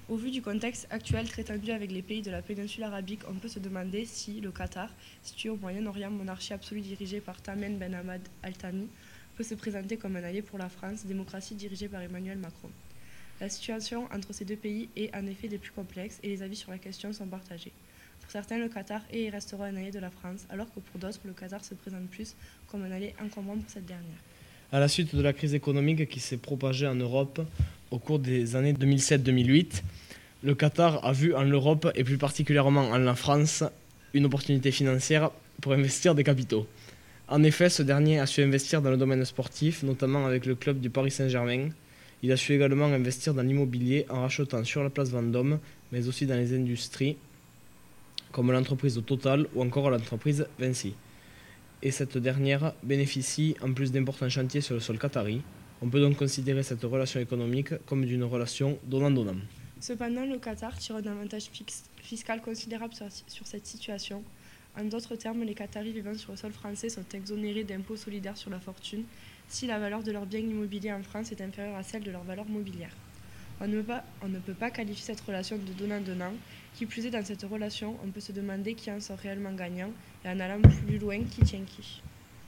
Au vu du contexte actuel très tendu avec les pays de la péninsule arabique, on peut se demander si le Qatar, situé au Moyen-Orient, monarchie absolue dirigée par Tamim Ben Hamad Al Thani, peut se présenter comme un allié pour la France, démocratie dirigée par Emmanuel Macron. La situation entre ces deux pays est en effet des plus complexes et les avis sur la question sont partagés. Pour certains, le Qatar est et restera un allié de la France, alors que pour d'autres, le Qatar se présente plus comme un allié encombrant pour cette dernière. À la suite de la crise économique qui s'est propagée en Europe au cours des années 2007-2008, le Qatar a vu en l'Europe, et plus particulièrement en la France, une opportunité financière pour investir des capitaux. En effet, ce dernier a su investir dans le domaine sportif, notamment avec le club du Paris Saint-Germain. Il a su également investir dans l'immobilier en rachetant sur la place Vendôme, mais aussi dans les industries, comme l'entreprise Total ou encore l'entreprise Vinci. Et cette dernière bénéficie en plus d'importants chantiers sur le sol qatari. On peut donc considérer cette relation économique comme d'une relation donnant-donnant. Cependant, le Qatar tire un avantage fiscal considérable sur cette situation. En d'autres termes, les Qataris vivant sur le sol français sont exonérés d'impôts solidaires sur la fortune si la valeur de leurs biens immobiliers en France est inférieure à celle de leur valeur mobilière. On ne peut pas qualifier cette relation de donnant-donnant. Qui plus est, dans cette relation, on peut se demander qui en sort réellement gagnant et en allant plus loin, qui tient qui.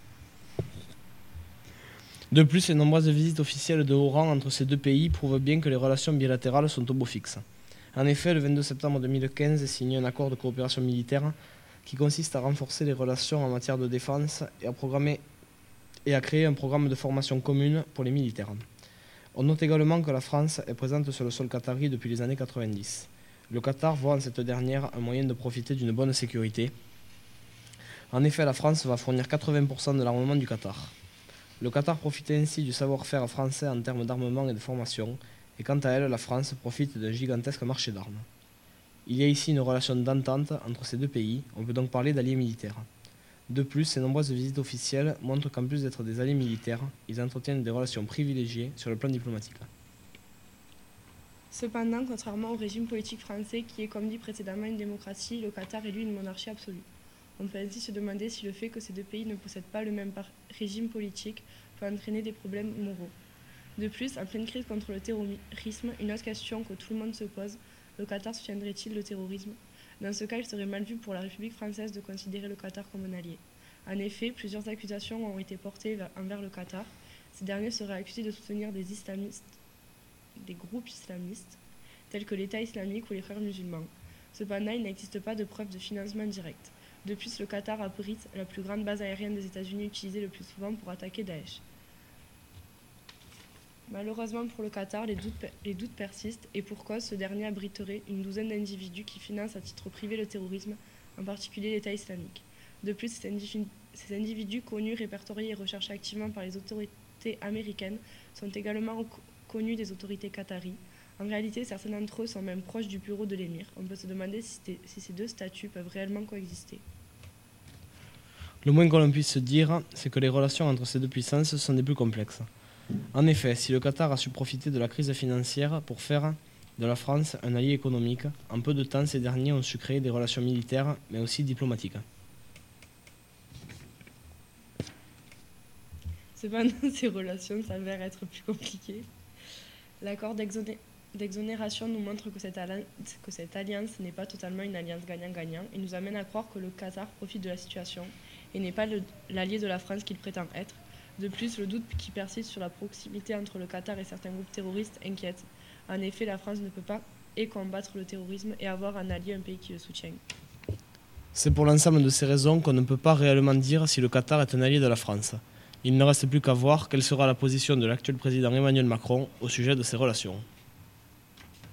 De plus, les nombreuses visites officielles de haut rang entre ces deux pays prouvent bien que les relations bilatérales sont au beau fixe. En effet, le 22 septembre 2015 est signé un accord de coopération militaire qui consiste à renforcer les relations en matière de défense et à créer un programme de formation commune pour les militaires. On note également que la France est présente sur le sol qatari depuis les années 90. Le Qatar voit en cette dernière un moyen de profiter d'une bonne sécurité. En effet, la France va fournir 80% de l'armement du Qatar. Le Qatar profite ainsi du savoir-faire français en termes d'armement et de formation, et quant à elle, la France profite d'un gigantesque marché d'armes. Il y a ici une relation d'entente entre ces deux pays, on peut donc parler d'alliés militaires. De plus, ces nombreuses visites officielles montrent qu'en plus d'être des alliés militaires, ils entretiennent des relations privilégiées sur le plan diplomatique. Cependant, contrairement au régime politique français qui est, comme dit précédemment, une démocratie, le Qatar est lui une monarchie absolue. On peut ainsi se demander si le fait que ces deux pays ne possèdent pas le même régime politique peut entraîner des problèmes moraux. De plus, en pleine crise contre le terrorisme, une autre question que tout le monde se pose, le Qatar soutiendrait-il le terrorisme ? Dans ce cas, il serait mal vu pour la République française de considérer le Qatar comme un allié. En effet, plusieurs accusations ont été portées envers le Qatar. Ces derniers seraient accusés de soutenir des groupes islamistes, tels que l'État islamique ou les Frères musulmans. Cependant, il n'existe pas de preuves de financement direct. De plus, le Qatar abrite la plus grande base aérienne des États-Unis utilisée le plus souvent pour attaquer Daesh. Malheureusement pour le Qatar, les doutes persistent et pour cause, ce dernier abriterait une douzaine d'individus qui financent à titre privé le terrorisme, en particulier l'État islamique. De plus, ces individus connus, répertoriés et recherchés activement par les autorités américaines sont également connus des autorités qataries. En réalité, certains d'entre eux sont même proches du bureau de l'émir. On peut se demander si ces deux statuts peuvent réellement coexister. Le moins que l'on puisse dire, c'est que les relations entre ces deux puissances sont des plus complexes. En effet, si le Qatar a su profiter de la crise financière pour faire de la France un allié économique, en peu de temps, ces derniers ont su créer des relations militaires, mais aussi diplomatiques. Cependant, ces relations s'avèrent être plus compliquées. L'accord d'exonération nous montre que cette alliance n'est pas totalement une alliance gagnant-gagnant et nous amène à croire que le Qatar profite de la situation et n'est pas l'allié de la France qu'il prétend être. De plus, le doute qui persiste sur la proximité entre le Qatar et certains groupes terroristes inquiète. En effet, la France ne peut pas combattre le terrorisme et avoir en allié un pays qui le soutient. C'est pour l'ensemble de ces raisons qu'on ne peut pas réellement dire si le Qatar est un allié de la France. Il ne reste plus qu'à voir quelle sera la position de l'actuel président Emmanuel Macron au sujet de ces relations.